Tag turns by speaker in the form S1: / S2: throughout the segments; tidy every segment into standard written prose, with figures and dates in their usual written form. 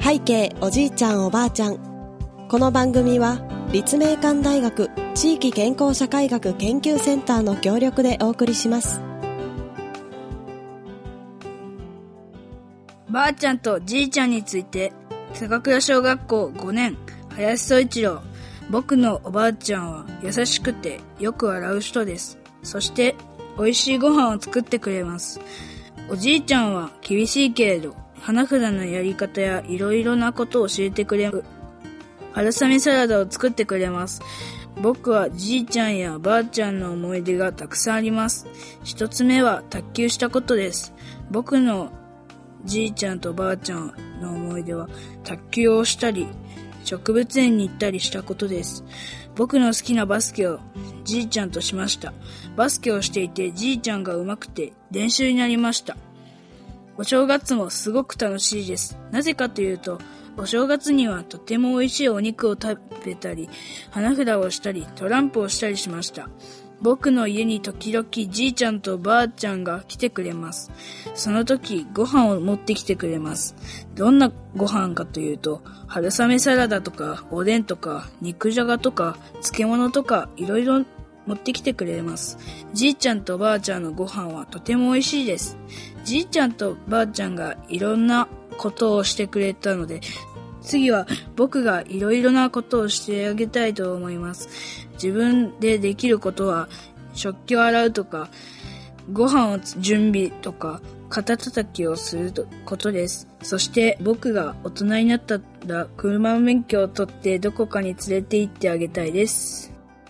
S1: 背景おじいちゃんおばあちゃん。この番組は立命館大学地域健康社会学研究センターの協力でお送りします。
S2: ばあちゃんとじいちゃんについて。坂倉小学校5年林総一郎。僕のおばあちゃんは優しくてよく笑う人です。そして美味しいご飯を作ってくれます。おじいちゃんは厳しいけれど花札のやり方やいろいろなことを教えてくれ、春雨サラダを作ってくれます。僕はじいちゃんやばあちゃんの思い出がたくさんあります。一つ目は卓球したことです。僕のじいちゃんとばあちゃんの思い出は卓球をしたり植物園に行ったりしたことです。僕の好きなバスケをじいちゃんとしました。バスケをしていてじいちゃんが上手くて練習になりました。お正月もすごく楽しいです。なぜかというと、お正月にはとても美味しいお肉を食べたり、花札をしたり、トランプをしたりしました。僕の家に時々じいちゃんとばあちゃんが来てくれます。その時ご飯を持ってきてくれます。どんなご飯かというと、春雨サラダとかおでんとか肉じゃがとか漬物とかいろいろ持ってきてくれます。じいちゃんとばあちゃんのご飯はとても美味しいです。じいちゃんとばあちゃんがいろんなことをしてくれたので、次は僕がいろいろなことをしてあげたいと思います。自分でできることは食器を洗うとか、ご飯を準備とか、肩叩きをすることです。そして僕が大人になったら車免許を取ってどこかに連れて行ってあげたいです。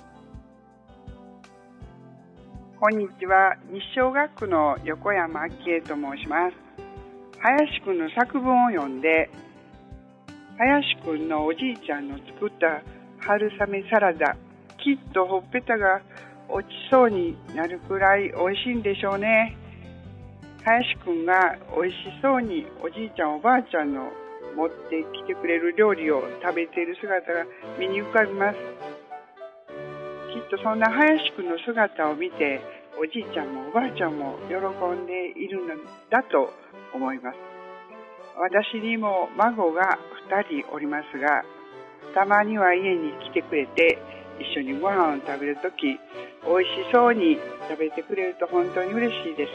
S3: こんにちは。日小学区の横山昭恵と申します。林くんの作文を読んで、林くんのおじいちゃんの作った春雨サラダ、きっとほっぺたが落ちそうになるくらい美味しいんでしょうね。林くんが美味しそうにおじいちゃんおばあちゃんの持ってきてくれる料理を食べている姿が目に浮かびます。きっとそんな林くんの姿を見て、おじいちゃんもおばあちゃんも喜んでいるのだと思います。私にも孫が2人おりますが、たまには家に来てくれて一緒にご飯を食べるとき、美味しそうに食べてくれると本当に嬉しいです。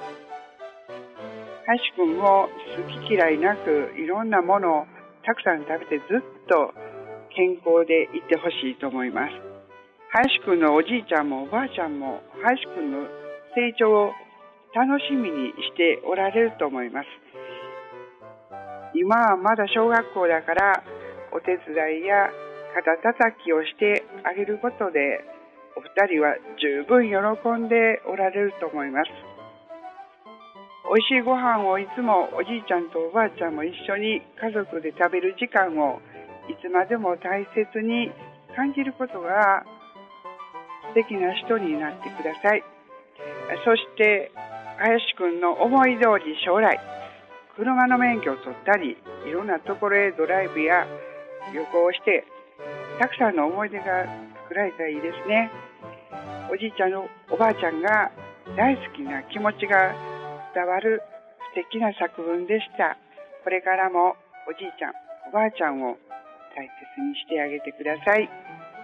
S3: 林くんも好き嫌いなくいろんなものをたくさん食べてずっと健康でいてほしいと思います。林くんのおじいちゃんもおばあちゃんも林くんの成長を楽しみにしておられると思います。今はまだ小学校だからお手伝いや肩叩きをしてあげることでお二人は十分喜んでおられると思います。おいしいご飯をいつもおじいちゃんとおばあちゃんも一緒に家族で食べる時間をいつまでも大切に感じることが素敵な人になってください。そして林くんの思い通り将来車の免許を取ったり、いろんなところへドライブや旅行をしてたくさんの思い出が作られたらいいですね。おじいちゃんのおばあちゃんが大好きな気持ちが伝わる素敵な作文でした。これからもおじいちゃんおばあちゃんを大切にしてあげてください。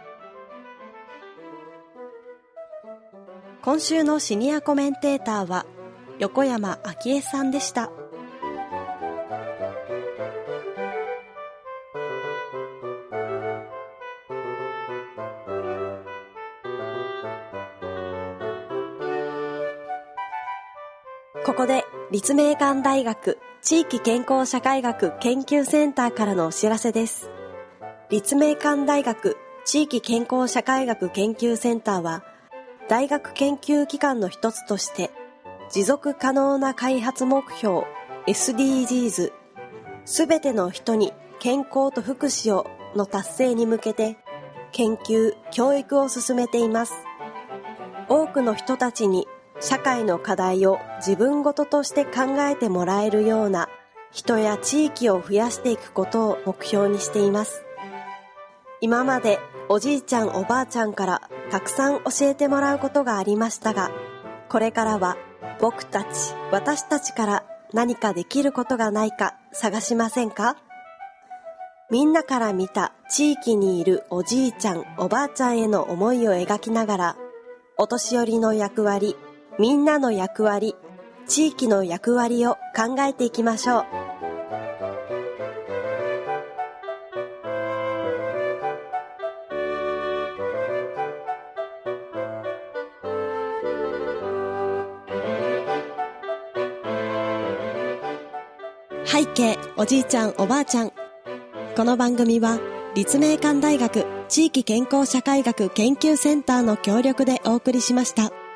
S1: 今週のシニアコメンテーターは横山昭恵さんでした。ここで立命館大学地域健康社会学研究センターからのお知らせです。立命館大学地域健康社会学研究センターは大学研究機関の一つとして持続可能な開発目標 SDGs すべての人に健康と福祉をの達成に向けて研究・教育を進めています。多くの人たちに社会の課題を自分ごととして考えてもらえるような人や地域を増やしていくことを目標にしています。今までおじいちゃんおばあちゃんからたくさん教えてもらうことがありましたが、これからは私たちから何かできることがないか探しませんか？ みんなから見た地域にいるおじいちゃん、おばあちゃんへの思いを描きながら、お年寄りの役割、みんなの役割、地域の役割を考えていきましょう。背景おじいちゃんおばあちゃん。この番組は立命館大学地域健康社会学研究センターの協力でお送りしました。